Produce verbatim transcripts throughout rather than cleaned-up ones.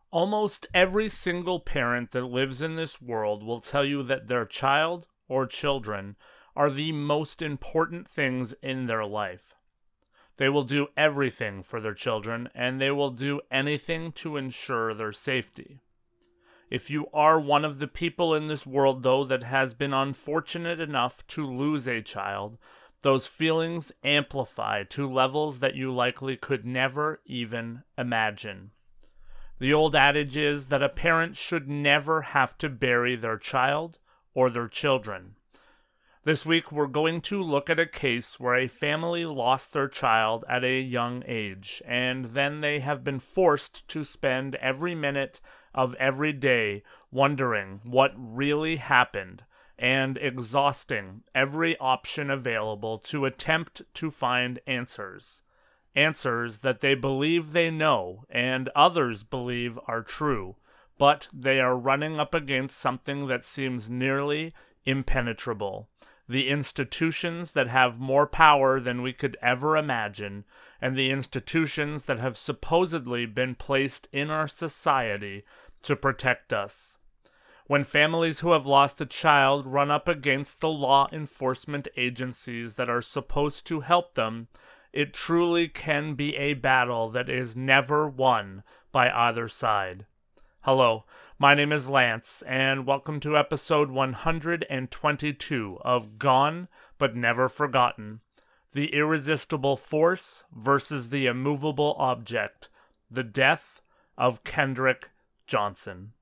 Almost every single parent that lives in this world will tell you that their child or children are the most important things in their life. They will do everything for their children, and they will do anything to ensure their safety. If you are one of the people in this world, though, that has been unfortunate enough to lose a child, those feelings amplify to levels that you likely could never even imagine. The old adage is that a parent should never have to bury their child or their children. This week, we're going to look at a case where a family lost their child at a young age, and then they have been forced to spend every minute of every day wondering what really happened and exhausting every option available to attempt to find answers. Answers that they believe they know and others believe are true, but they are running up against something that seems nearly impenetrable. The institutions that have more power than we could ever imagine, and the institutions that have supposedly been placed in our society to protect us. When families who have lost a child run up against the law enforcement agencies that are supposed to help them, it truly can be a battle that is never won by either side. Hello, my name is Lance, and welcome to episode one hundred twenty-two of Gone But Never Forgotten, The Irresistible Force versus the Immovable Object, the Death of Kendrick Johnson.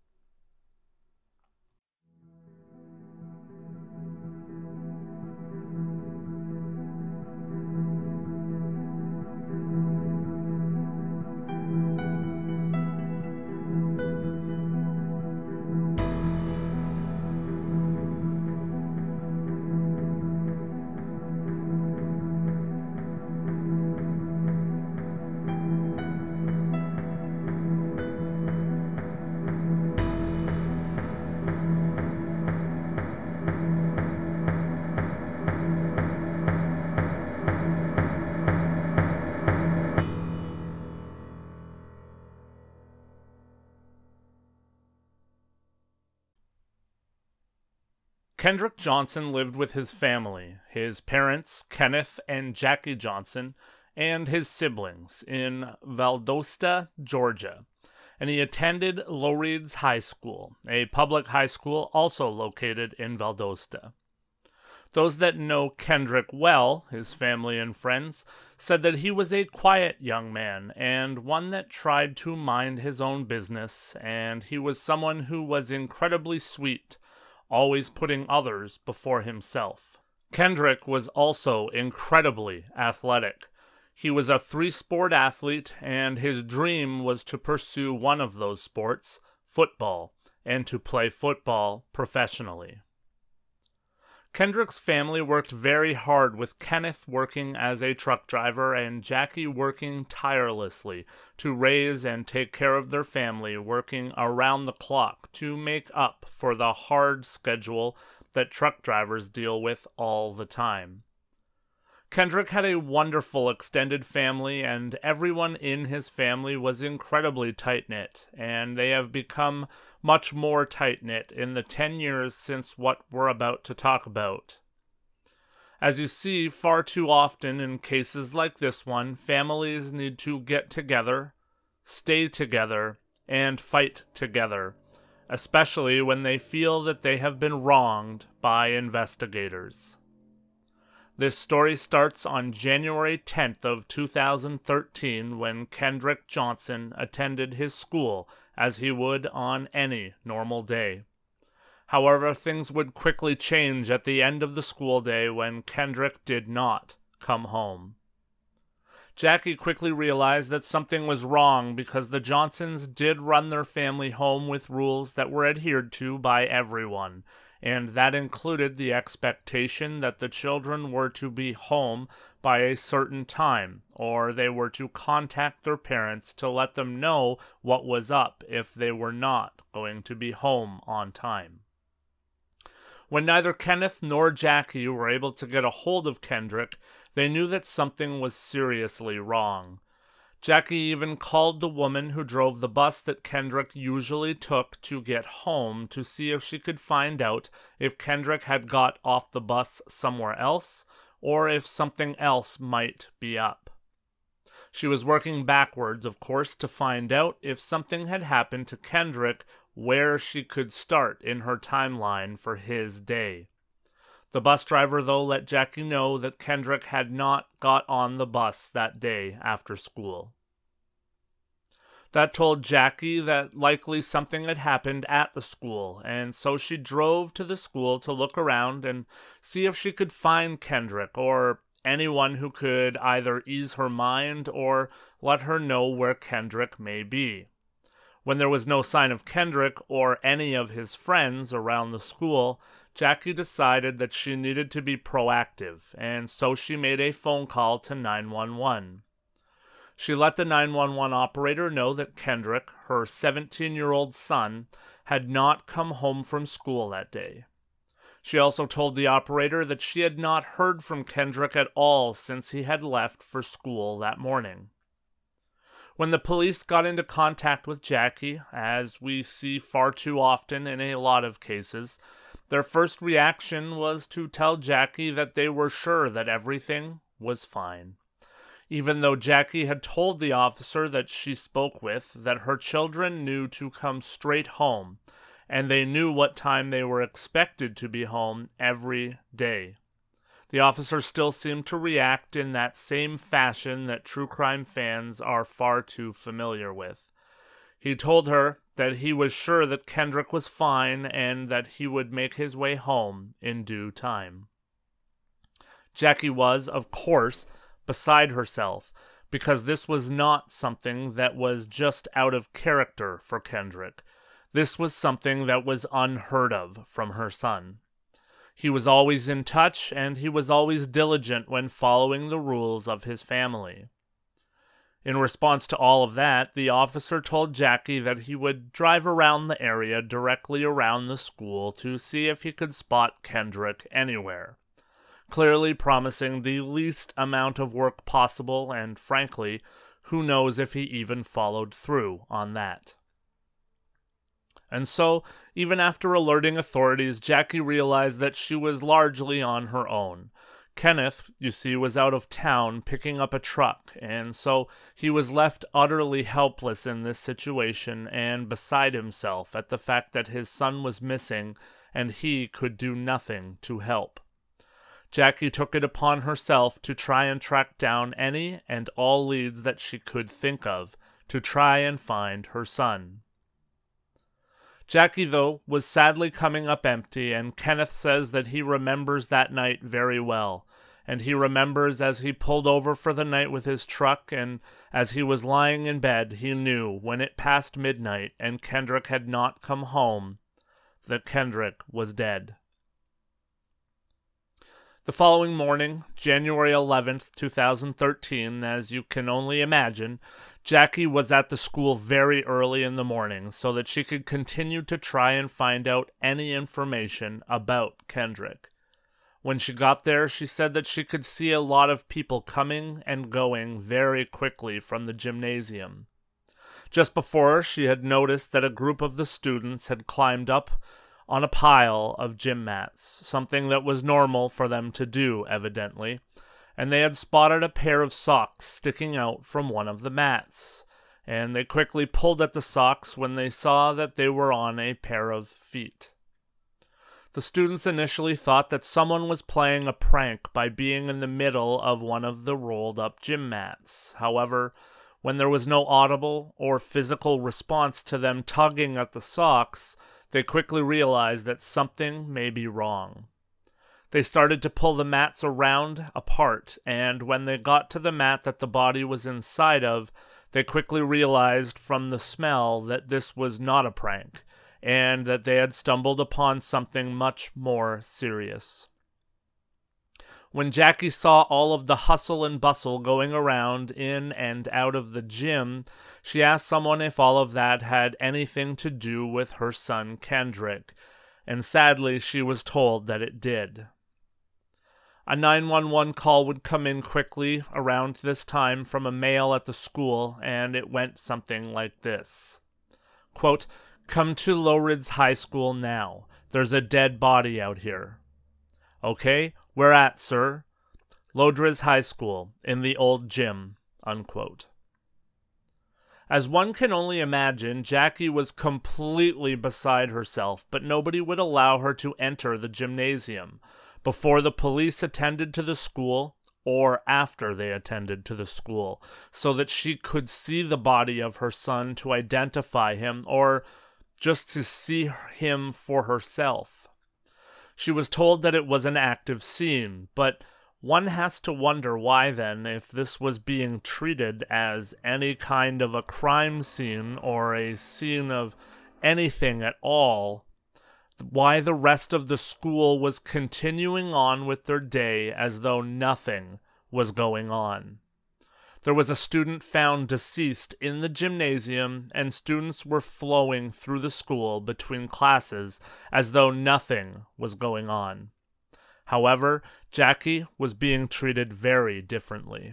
Kendrick Johnson lived with his family, his parents, Kenneth and Jackie Johnson, and his siblings in Valdosta, Georgia, and he attended Loreeds High School, a public high school also located in Valdosta. Those that know Kendrick well, his family and friends, said that he was a quiet young man and one that tried to mind his own business, and he was someone who was incredibly sweet, always putting others before himself. Kendrick was also incredibly athletic. He was a three-sport athlete, and his dream was to pursue one of those sports, football, and to play football professionally. Kendrick's family worked very hard, with Kenneth working as a truck driver and Jackie working tirelessly to raise and take care of their family, working around the clock to make up for the hard schedule that truck drivers deal with all the time. Kendrick had a wonderful extended family, and everyone in his family was incredibly tight-knit, and they have become much more tight-knit in the ten years since what we're about to talk about. As you see far too often in cases like this one, families need to get together, stay together, and fight together, especially when they feel that they have been wronged by investigators. This story starts on January tenth of two thousand thirteen when Kendrick Johnson attended his school as he would on any normal day. However, things would quickly change at the end of the school day when Kendrick did not come home. Jackie quickly realized that something was wrong because the Johnsons did run their family home with rules that were adhered to by everyone, and that included the expectation that the children were to be home by a certain time, or they were to contact their parents to let them know what was up if they were not going to be home on time. When neither Kenneth nor Jackie were able to get a hold of Kendrick, they knew that something was seriously wrong. Jackie even called the woman who drove the bus that Kendrick usually took to get home to see if she could find out if Kendrick had got off the bus somewhere else or if something else might be up. She was working backwards, of course, to find out if something had happened to Kendrick, where she could start in her timeline for his day. The bus driver, though, let Jackie know that Kendrick had not got on the bus that day after school. That told Jackie that likely something had happened at the school, and so she drove to the school to look around and see if she could find Kendrick or anyone who could either ease her mind or let her know where Kendrick may be. When there was no sign of Kendrick or any of his friends around the school, Jackie decided that she needed to be proactive, and so she made a phone call to nine one one. She let the nine one one operator know that Kendrick, her seventeen-year-old son, had not come home from school that day. She also told the operator that she had not heard from Kendrick at all since he had left for school that morning. When the police got into contact with Jackie, as we see far too often in a lot of cases, their first reaction was to tell Jackie that they were sure that everything was fine. Even though Jackie had told the officer that she spoke with that her children knew to come straight home, and they knew what time they were expected to be home every day. The officer still seemed to react in that same fashion that true crime fans are far too familiar with. He told her that he was sure that Kendrick was fine and that he would make his way home in due time. Jackie was, of course, beside herself, because this was not something that was just out of character for Kendrick. This was something that was unheard of from her son. He was always in touch, and he was always diligent when following the rules of his family. In response to all of that, the officer told Jackie that he would drive around the area directly around the school to see if he could spot Kendrick anywhere, clearly promising the least amount of work possible, and frankly, who knows if he even followed through on that. And so, even after alerting authorities, Jackie realized that she was largely on her own. Kenneth, you see, was out of town picking up a truck, and so he was left utterly helpless in this situation and beside himself at the fact that his son was missing and he could do nothing to help. Jackie took it upon herself to try and track down any and all leads that she could think of to try and find her son. Jackie, though, was sadly coming up empty, and Kenneth says that he remembers that night very well, and he remembers as he pulled over for the night with his truck, and as he was lying in bed, he knew, when it passed midnight and Kendrick had not come home, that Kendrick was dead. The following morning, January eleventh, twenty thirteen, as you can only imagine, Jackie was at the school very early in the morning so that she could continue to try and find out any information about Kendrick. When she got there, she said that she could see a lot of people coming and going very quickly from the gymnasium. Just before, she had noticed that a group of the students had climbed up on a pile of gym mats, something that was normal for them to do, evidently, and they had spotted a pair of socks sticking out from one of the mats, and they quickly pulled at the socks when they saw that they were on a pair of feet. The students initially thought that someone was playing a prank by being in the middle of one of the rolled-up gym mats. However, when there was no audible or physical response to them tugging at the socks, they quickly realized that something may be wrong. They started to pull the mats around apart, and when they got to the mat that the body was inside of, they quickly realized from the smell that this was not a prank, and that they had stumbled upon something much more serious. When Jackie saw all of the hustle and bustle going around in and out of the gym, she asked someone if all of that had anything to do with her son Kendrick, and sadly she was told that it did. A nine one one call would come in quickly around this time from a male at the school, and it went something like this. Quote, "Come to Low-Ridge High School now. There's a dead body out here." "Okay, where at, sir?" "Low-Ridge High School, in the old gym." Unquote. As one can only imagine, Jackie was completely beside herself, but nobody would allow her to enter the gymnasium before the police attended to the school or after they attended to the school, so that she could see the body of her son to identify him or just to see him for herself. She was told that it was an active scene, but one has to wonder why then, if this was being treated as any kind of a crime scene or a scene of anything at all, why the rest of the school was continuing on with their day as though nothing was going on. There was a student found deceased in the gymnasium, and students were flowing through the school between classes as though nothing was going on. However, Jackie was being treated very differently.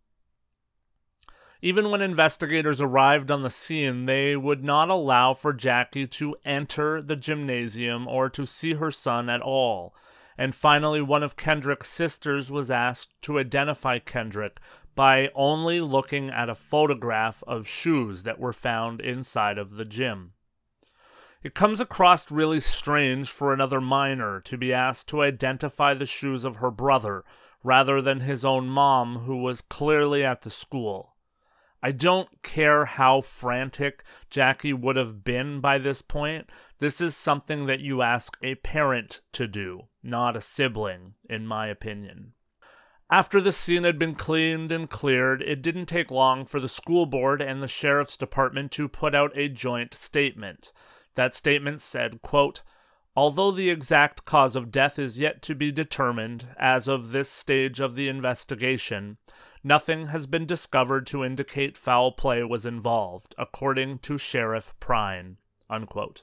Even when investigators arrived on the scene, they would not allow for Jackie to enter the gymnasium or to see her son at all. And finally, one of Kendrick's sisters was asked to identify Kendrick by only looking at a photograph of shoes that were found inside of the gym. It comes across really strange for another minor to be asked to identify the shoes of her brother rather than his own mom, who was clearly at the school. I don't care how frantic Jackie would have been by this point. This is something that you ask a parent to do, not a sibling, in my opinion. After the scene had been cleaned and cleared, it didn't take long for the school board and the sheriff's department to put out a joint statement. That statement said, quote, "Although the exact cause of death is yet to be determined, as of this stage of the investigation, nothing has been discovered to indicate foul play was involved, according to Sheriff Prine." Unquote.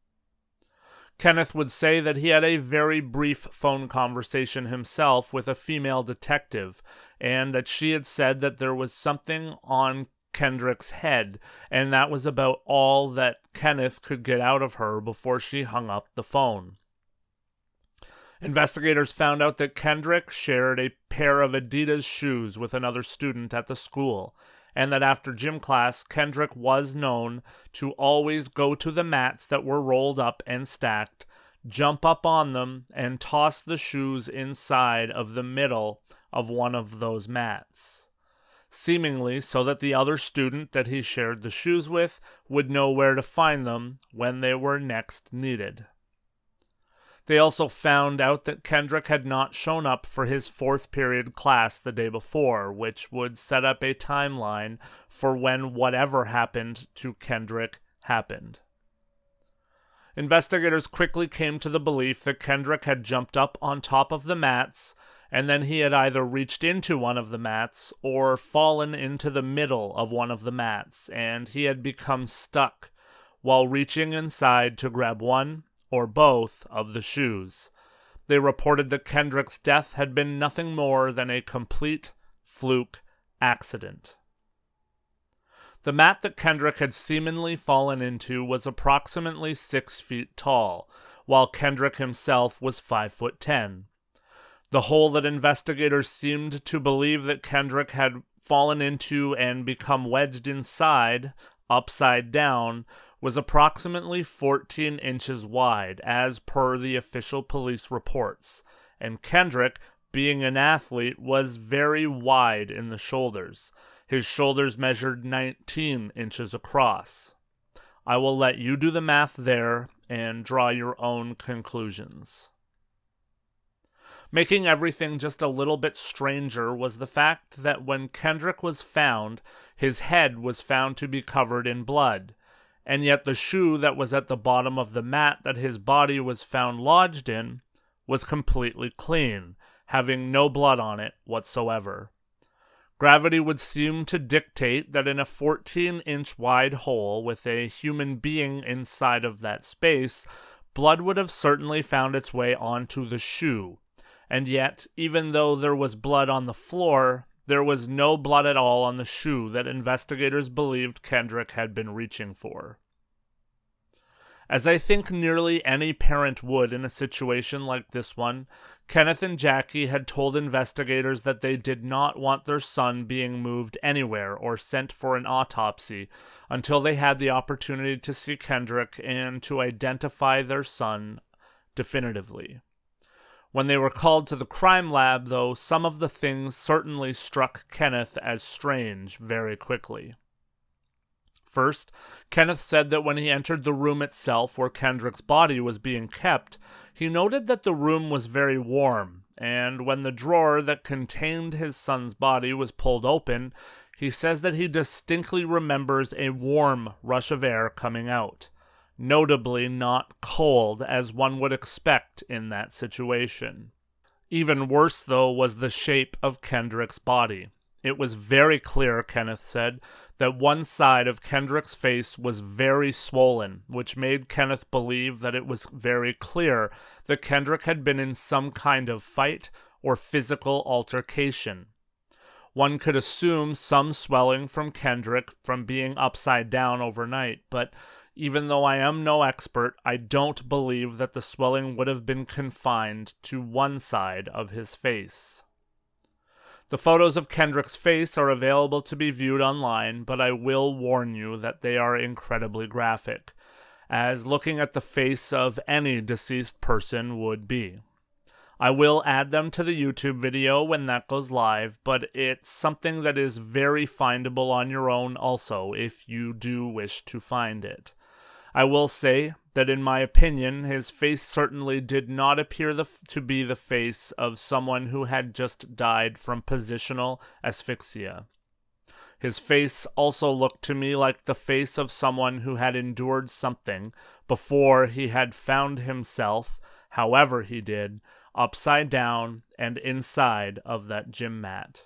Kenneth would say that he had a very brief phone conversation himself with a female detective, and that she had said that there was something on Kendrick's head, and that was about all that Kenneth could get out of her before she hung up the phone. Investigators found out that Kendrick shared a pair of Adidas shoes with another student at the school, and that after gym class, Kendrick was known to always go to the mats that were rolled up and stacked, jump up on them, and toss the shoes inside of the middle of one of those mats, seemingly so that the other student that he shared the shoes with would know where to find them when they were next needed. They also found out that Kendrick had not shown up for his fourth period class the day before, which would set up a timeline for when whatever happened to Kendrick happened. Investigators quickly came to the belief that Kendrick had jumped up on top of the mats, and then he had either reached into one of the mats or fallen into the middle of one of the mats, and he had become stuck while reaching inside to grab one or both of the shoes. They reported that Kendrick's death had been nothing more than a complete fluke accident. The mat that Kendrick had seemingly fallen into was approximately six feet tall, while Kendrick himself was five foot ten. The hole that investigators seemed to believe that Kendrick had fallen into and become wedged inside, upside down, was approximately fourteen inches wide, as per the official police reports, and Kendrick, being an athlete, was very wide in the shoulders. His shoulders measured nineteen inches across. I will let you do the math there and draw your own conclusions. Making everything just a little bit stranger was the fact that when Kendrick was found, his head was found to be covered in blood, and yet the shoe that was at the bottom of the mat that his body was found lodged in was completely clean, having no blood on it whatsoever. Gravity would seem to dictate that in a fourteen-inch wide hole with a human being inside of that space, blood would have certainly found its way onto the shoe, And yet, even though there was blood on the floor, there was no blood at all on the shoe that investigators believed Kendrick had been reaching for. As I think nearly any parent would in a situation like this one, Kenneth and Jackie had told investigators that they did not want their son being moved anywhere or sent for an autopsy until they had the opportunity to see Kendrick and to identify their son definitively. When they were called to the crime lab, though, some of the things certainly struck Kenneth as strange very quickly. First, Kenneth said that when he entered the room itself where Kendrick's body was being kept, he noted that the room was very warm, and when the drawer that contained his son's body was pulled open, he says that he distinctly remembers a warm rush of air coming out, notably not cold as one would expect in that situation. Even worse, though, was the shape of Kendrick's body. It was very clear, Kenneth said, that one side of Kendrick's face was very swollen, which made Kenneth believe that it was very clear that Kendrick had been in some kind of fight or physical altercation. One could assume some swelling from Kendrick from being upside down overnight, but even though I am no expert, I don't believe that the swelling would have been confined to one side of his face. The photos of Kendrick's face are available to be viewed online, but I will warn you that they are incredibly graphic, as looking at the face of any deceased person would be. I will add them to the YouTube video when that goes live, but it's something that is very findable on your own also, if you do wish to find it. I will say that in my opinion, his face certainly did not appear the, to be the face of someone who had just died from positional asphyxia. His face also looked to me like the face of someone who had endured something before he had found himself, however he did, upside down and inside of that gym mat.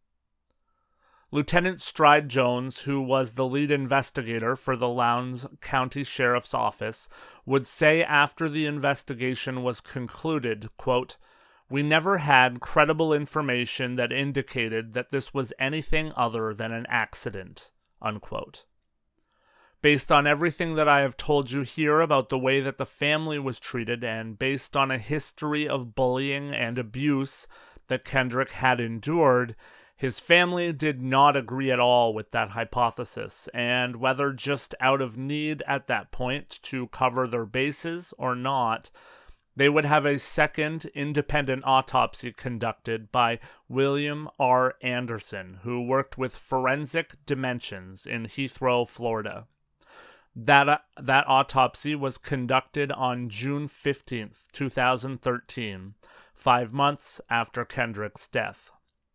Lieutenant Stride Jones, who was the lead investigator for the Lowndes County Sheriff's Office, would say after the investigation was concluded, quote, "We never had credible information that indicated that this was anything other than an accident," unquote. Based on everything that I have told you here about the way that the family was treated and based on a history of bullying and abuse that Kendrick had endured, his family did not agree at all with that hypothesis, and whether just out of need at that point to cover their bases or not, they would have a second independent autopsy conducted by William R. Anderson, who worked with Forensic Dimensions in Heathrow, Florida. That, uh, that autopsy was conducted on June fifteenth, twenty thirteen, five months after Kendrick's death.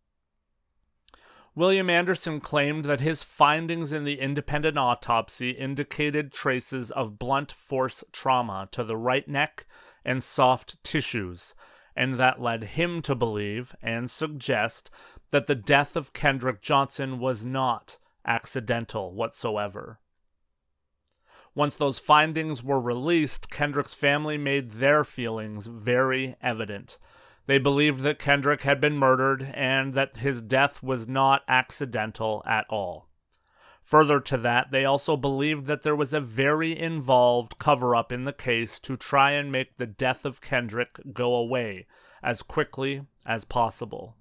William Anderson claimed that his findings in the independent autopsy indicated traces of blunt force trauma to the right neck and soft tissues, and that led him to believe and suggest that the death of Kendrick Johnson was not accidental whatsoever. Once those findings were released, Kendrick's family made their feelings very evident. They believed that Kendrick had been murdered and that his death was not accidental at all. Further to that, they also believed that there was a very involved cover-up in the case to try and make the death of Kendrick go away as quickly as possible.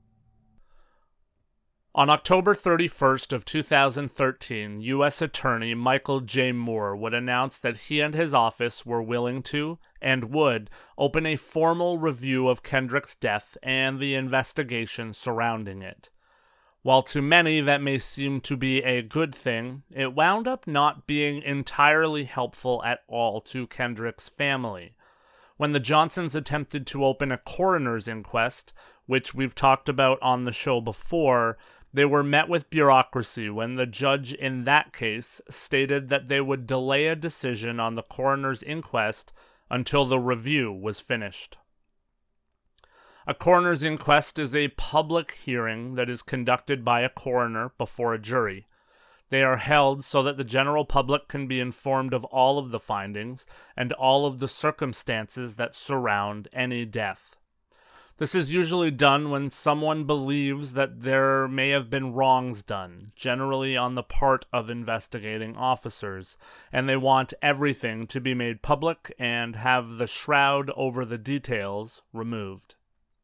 On October thirty-first of two thousand thirteen, U S Attorney Michael J. Moore would announce that he and his office were willing to, and would, open a formal review of Kendrick's death and the investigation surrounding it. While to many that may seem to be a good thing, it wound up not being entirely helpful at all to Kendrick's family. When the Johnsons attempted to open a coroner's inquest, which we've talked about on the show before, they were met with bureaucracy when the judge in that case stated that they would delay a decision on the coroner's inquest until the review was finished. A coroner's inquest is a public hearing that is conducted by a coroner before a jury. They are held so that the general public can be informed of all of the findings and all of the circumstances that surround any death. This is usually done when someone believes that there may have been wrongs done, generally on the part of investigating officers, and they want everything to be made public and have the shroud over the details removed.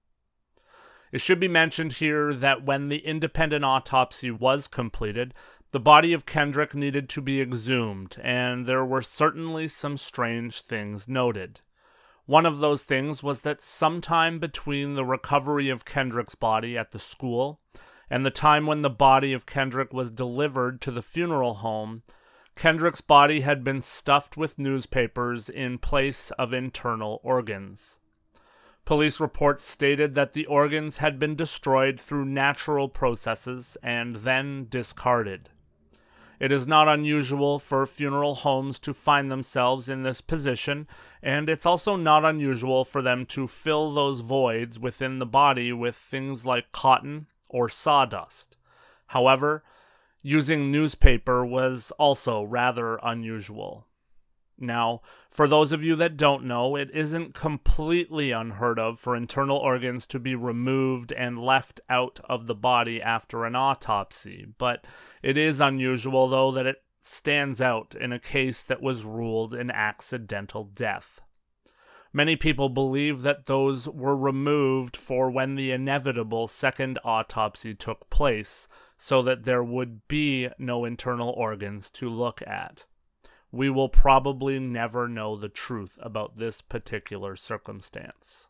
It should be mentioned here that when the independent autopsy was completed, the body of Kendrick needed to be exhumed, and there were certainly some strange things noted. One of those things was that sometime between the recovery of Kendrick's body at the school and the time when the body of Kendrick was delivered to the funeral home, Kendrick's body had been stuffed with newspapers in place of internal organs. Police reports stated that the organs had been destroyed through natural processes and then discarded. It is not unusual for funeral homes to find themselves in this position, and it's also not unusual for them to fill those voids within the body with things like cotton or sawdust. However, using newspaper was also rather unusual. Now, for those of you that don't know, it isn't completely unheard of for internal organs to be removed and left out of the body after an autopsy, but it is unusual, though, that it stands out in a case that was ruled an accidental death. Many people believe that those were removed for when the inevitable second autopsy took place, so that there would be no internal organs to look at. We will probably never know the truth about this particular circumstance.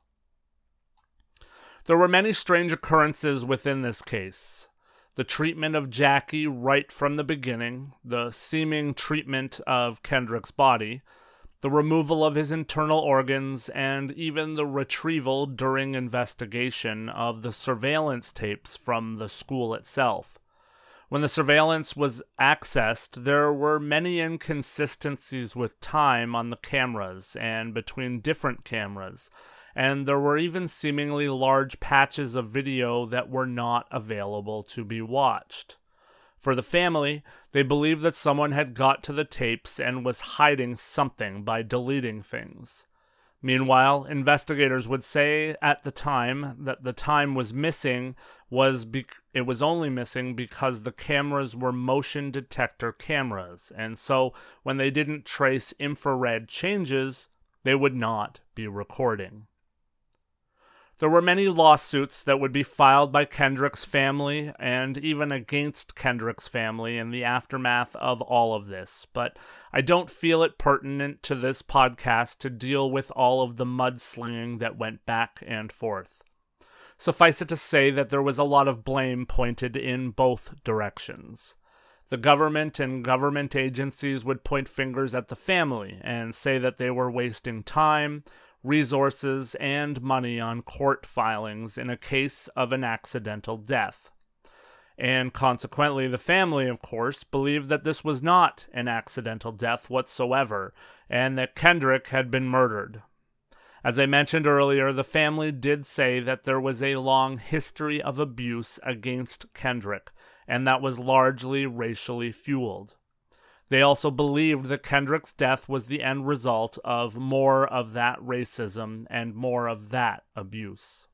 There were many strange occurrences within this case. The treatment of Jackie right from the beginning, the seeming treatment of Kendrick's body, the removal of his internal organs, and even the retrieval during investigation of the surveillance tapes from the school itself. When the surveillance was accessed, there were many inconsistencies with time on the cameras and between different cameras, and there were even seemingly large patches of video that were not available to be watched. For the family, they believed that someone had got to the tapes and was hiding something by deleting things. Meanwhile, investigators would say at the time that the time was missing was be- it was only missing because the cameras were motion detector cameras, and so when they didn't trace infrared changes, they would not be recording. There were many lawsuits that would be filed by Kendrick's family and even against Kendrick's family in the aftermath of all of this, but I don't feel it pertinent to this podcast to deal with all of the mudslinging that went back and forth. Suffice it to say that there was a lot of blame pointed in both directions. The government and government agencies would point fingers at the family and say that they were wasting time, resources, and money on court filings in a case of an accidental death. And consequently, the family, of course, believed that this was not an accidental death whatsoever, and that Kendrick had been murdered. As I mentioned earlier, the family did say that there was a long history of abuse against Kendrick, and that was largely racially fueled. They also believed that Kendrick's death was the end result of more of that racism and more of that abuse.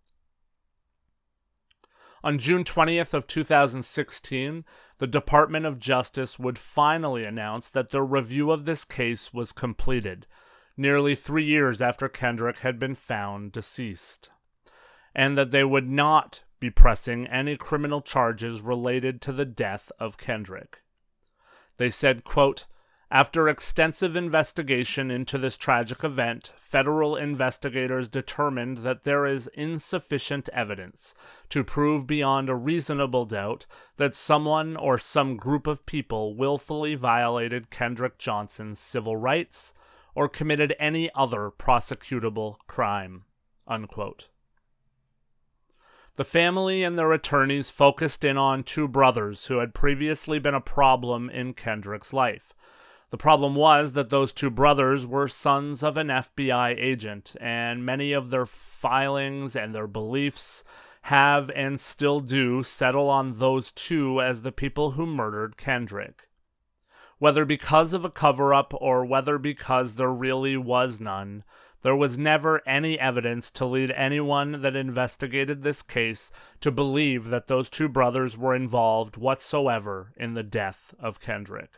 On June twentieth of two thousand sixteen, the Department of Justice would finally announce that their review of this case was completed, nearly three years after Kendrick had been found deceased, and that they would not be pressing any criminal charges related to the death of Kendrick. They said, quote, "After extensive investigation into this tragic event, federal investigators determined that there is insufficient evidence to prove beyond a reasonable doubt that someone or some group of people willfully violated Kendrick Johnson's civil rights or committed any other prosecutable crime," unquote. The family and their attorneys focused in on two brothers who had previously been a problem in Kendrick's life. The problem was that those two brothers were sons of an F B I agent, and many of their filings and their beliefs have and still do settle on those two as the people who murdered Kendrick. Whether because of a cover-up or whether because there really was none, there was never any evidence to lead anyone that investigated this case to believe that those two brothers were involved whatsoever in the death of Kendrick.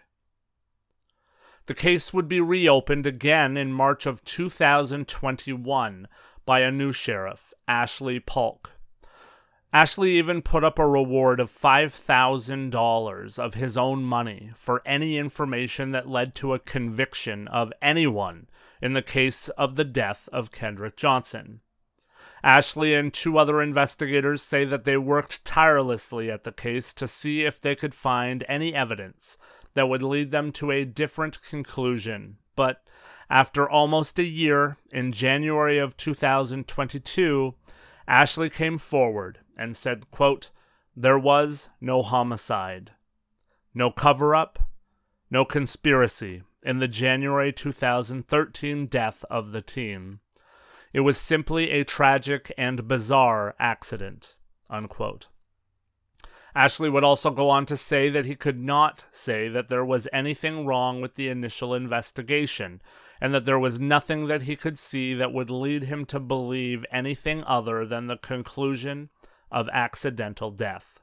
The case would be reopened again in March of two thousand twenty-one by a new sheriff, Ashley Polk. Ashley even put up a reward of five thousand dollars of his own money for any information that led to a conviction of anyone in the case of the death of Kendrick Johnson. Ashley and two other investigators say that they worked tirelessly at the case to see if they could find any evidence that would lead them to a different conclusion, but after almost a year, in January of two thousand twenty-two, Ashley came forward and said, quote, "There was no homicide, no cover-up, no conspiracy in the January two thousand thirteen death of the teen. It was simply a tragic and bizarre accident," unquote. Ashley would also go on to say that he could not say that there was anything wrong with the initial investigation, and that there was nothing that he could see that would lead him to believe anything other than the conclusion of accidental death.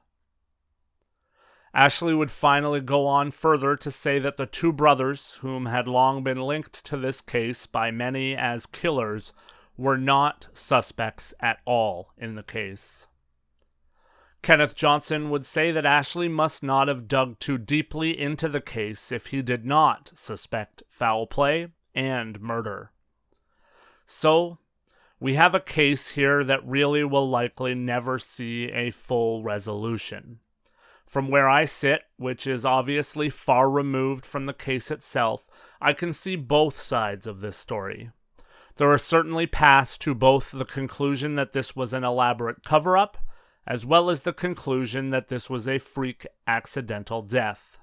Ashley would finally go on further to say that the two brothers, whom had long been linked to this case by many as killers, were not suspects at all in the case. Kenneth Johnson would say that Ashley must not have dug too deeply into the case if he did not suspect foul play and murder. So, we have a case here that really will likely never see a full resolution. From where I sit, which is obviously far removed from the case itself, I can see both sides of this story. There are certainly paths to both the conclusion that this was an elaborate cover-up, as well as the conclusion that this was a freak accidental death.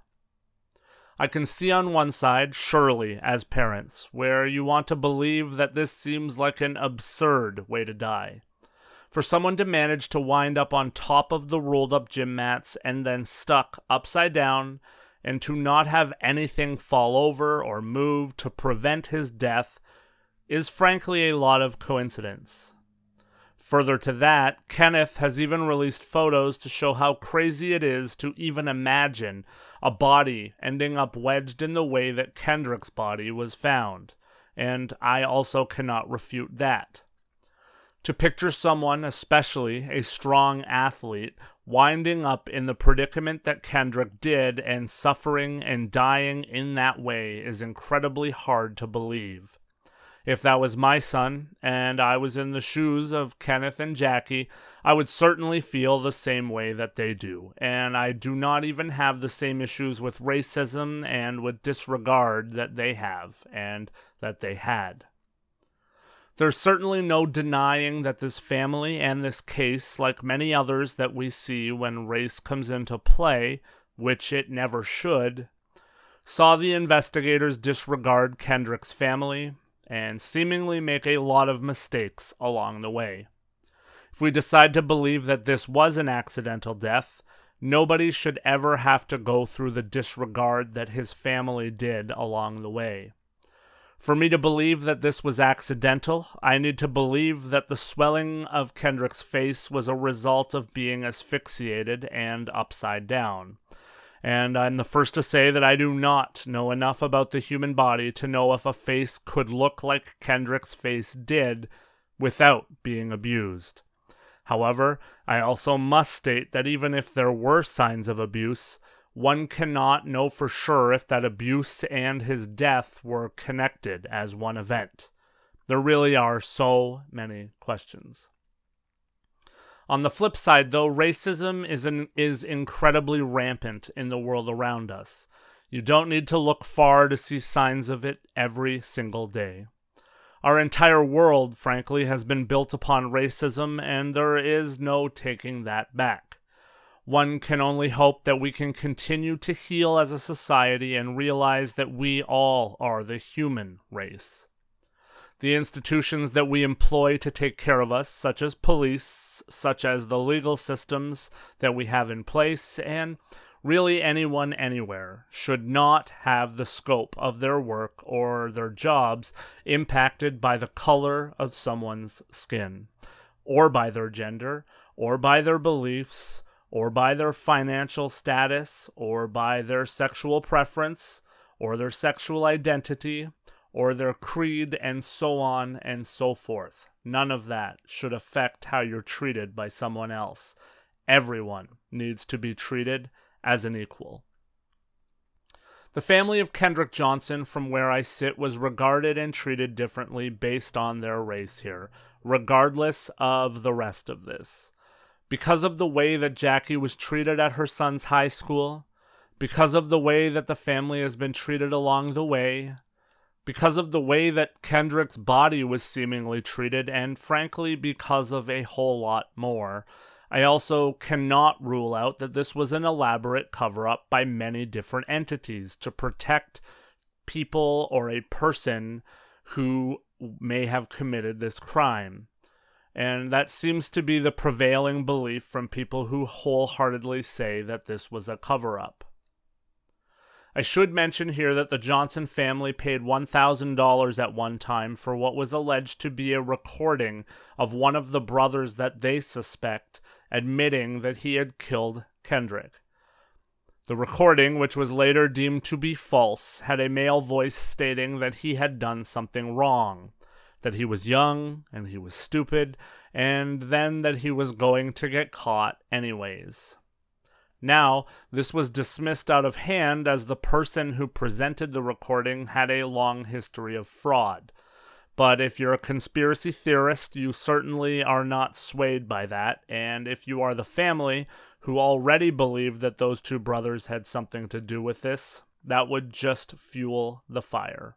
I can see on one side, surely, as parents, where you want to believe that this seems like an absurd way to die. For someone to manage to wind up on top of the rolled-up gym mats and then stuck upside down, and to not have anything fall over or move to prevent his death, is frankly a lot of coincidence. Further to that, Kenneth has even released photos to show how crazy it is to even imagine a body ending up wedged in the way that Kendrick's body was found, and I also cannot refute that. To picture someone, especially a strong athlete, winding up in the predicament that Kendrick did and suffering and dying in that way is incredibly hard to believe. If that was my son, and I was in the shoes of Kenneth and Jackie, I would certainly feel the same way that they do, and I do not even have the same issues with racism and with disregard that they have, and that they had. There's certainly no denying that this family and this case, like many others that we see when race comes into play, which it never should, saw the investigators disregard Kendrick's family, and seemingly make a lot of mistakes along the way. If we decide to believe that this was an accidental death, nobody should ever have to go through the disregard that his family did along the way. For me to believe that this was accidental, I need to believe that the swelling of Kendrick's face was a result of being asphyxiated and upside down. And I'm the first to say that I do not know enough about the human body to know if a face could look like Kendrick's face did without being abused. However, I also must state that even if there were signs of abuse, one cannot know for sure if that abuse and his death were connected as one event. There really are so many questions. On the flip side, though, racism is an, is incredibly rampant in the world around us. You don't need to look far to see signs of it every single day. Our entire world, frankly, has been built upon racism, and there is no taking that back. One can only hope that we can continue to heal as a society and realize that we all are the human race. The institutions that we employ to take care of us, such as police, such as the legal systems that we have in place, and really anyone anywhere, should not have the scope of their work or their jobs impacted by the color of someone's skin, or by their gender, or by their beliefs, or by their financial status, or by their sexual preference, or their sexual identity, or their creed, and so on and so forth. None of that should affect how you're treated by someone else. Everyone needs to be treated as an equal. The family of Kendrick Johnson, from where I sit, was regarded and treated differently based on their race here, regardless of the rest of this. Because of the way that Jackie was treated at her son's high school, because of the way that the family has been treated along the way, because of the way that Kendrick's body was seemingly treated, and frankly, because of a whole lot more, I also cannot rule out that this was an elaborate cover-up by many different entities to protect people or a person who may have committed this crime. And that seems to be the prevailing belief from people who wholeheartedly say that this was a cover-up. I should mention here that the Johnson family paid one thousand dollars at one time for what was alleged to be a recording of one of the brothers that they suspect admitting that he had killed Kendrick. The recording, which was later deemed to be false, had a male voice stating that he had done something wrong, that he was young and he was stupid, and then that he was going to get caught anyways. Now, this was dismissed out of hand as the person who presented the recording had a long history of fraud. But if you're a conspiracy theorist, you certainly are not swayed by that, and if you are the family who already believed that those two brothers had something to do with this, that would just fuel the fire.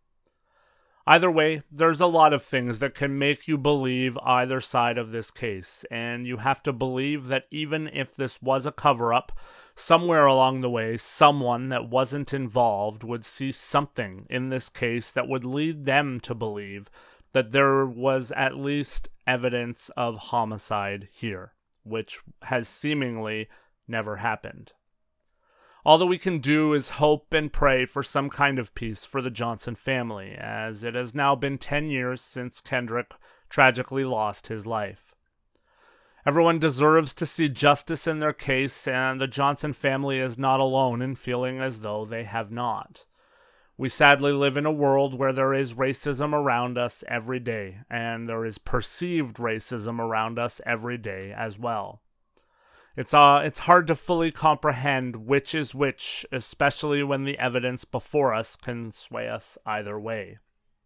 Either way, there's a lot of things that can make you believe either side of this case, and you have to believe that even if this was a cover-up, somewhere along the way, someone that wasn't involved would see something in this case that would lead them to believe that there was at least evidence of homicide here, which has seemingly never happened. All that we can do is hope and pray for some kind of peace for the Johnson family, as it has now been ten years since Kendrick tragically lost his life. Everyone deserves to see justice in their case, and the Johnson family is not alone in feeling as though they have not. We sadly live in a world where there is racism around us every day, and there is perceived racism around us every day as well. It's uh, it's hard to fully comprehend which is which, especially when the evidence before us can sway us either way.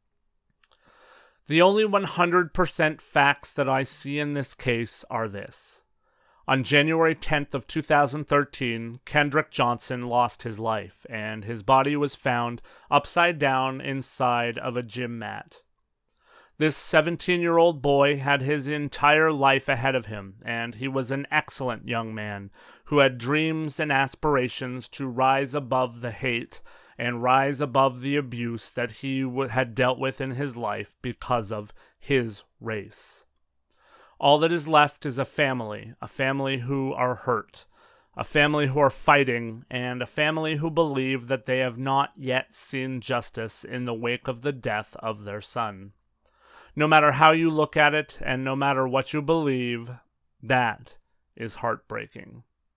The only one hundred percent facts that I see in this case are this. On January tenth of two thousand thirteen, Kendrick Johnson lost his life, and his body was found upside down inside of a gym mat. This seventeen-year-old boy had his entire life ahead of him, and he was an excellent young man who had dreams and aspirations to rise above the hate and rise above the abuse that he w- had dealt with in his life because of his race. All that is left is a family, a family who are hurt, a family who are fighting, and a family who believe that they have not yet seen justice in the wake of the death of their son. No matter how you look at it, and no matter what you believe, that is heartbreaking.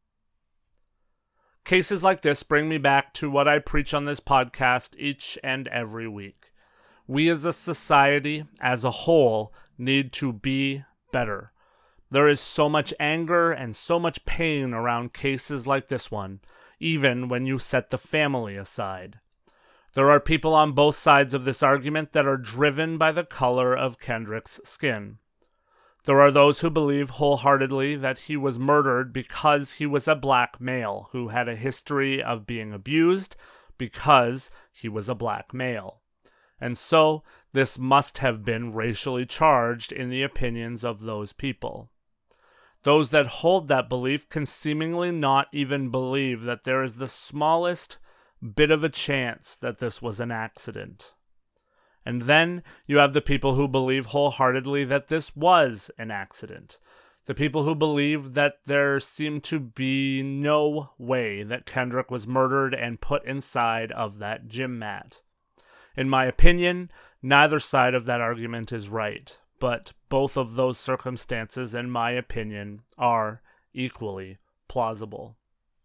Cases like this bring me back to what I preach on this podcast each and every week. We as a society, as a whole, need to be better. There is so much anger and so much pain around cases like this one, even when you set the family aside. There are people on both sides of this argument that are driven by the color of Kendrick's skin. There are those who believe wholeheartedly that he was murdered because he was a black male who had a history of being abused because he was a black male. And so, this must have been racially charged in the opinions of those people. Those that hold that belief can seemingly not even believe that there is the smallest bit of a chance that this was an accident. And then you have the people who believe wholeheartedly that this was an accident, The people who believe that there seemed to be no way that Kendrick was murdered and put inside of that gym mat. In my opinion, neither side of that argument is right, but both of those circumstances, in my opinion, are equally plausible.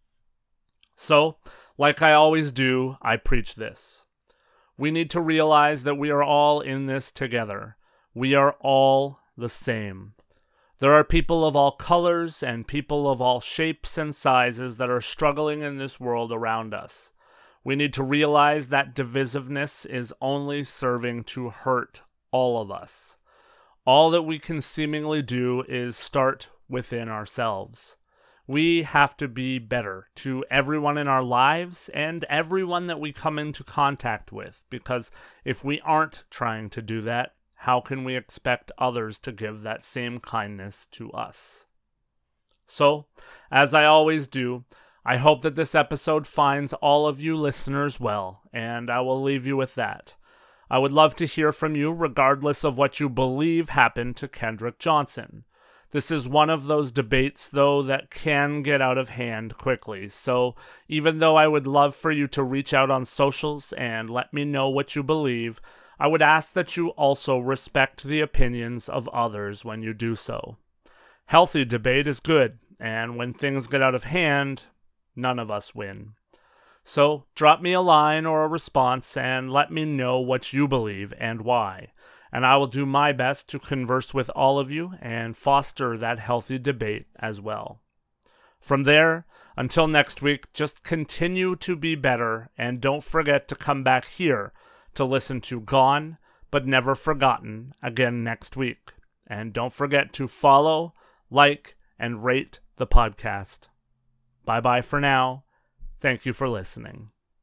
So, like I always do, I preach this. We need to realize that we are all in this together. We are all the same. There are people of all colors and people of all shapes and sizes that are struggling in this world around us. We need to realize that divisiveness is only serving to hurt all of us. All that we can seemingly do is start within ourselves. We have to be better to everyone in our lives and everyone that we come into contact with, because if we aren't trying to do that, how can we expect others to give that same kindness to us? So, as I always do, I hope that this episode finds all of you listeners well, and I will leave you with that. I would love to hear from you regardless of what you believe happened to Kendrick Johnson. This is one of those debates, though, that can get out of hand quickly, so even though I would love for you to reach out on socials and let me know what you believe, I would ask that you also respect the opinions of others when you do so. Healthy debate is good, and when things get out of hand, none of us win. So drop me a line or a response and let me know what you believe and why, and I will do my best to converse with all of you and foster that healthy debate as well. From there, until next week, just continue to be better, and don't forget to come back here to listen to Gone But Never Forgotten again next week. And don't forget to follow, like, and rate the podcast. Bye-bye for now. Thank you for listening.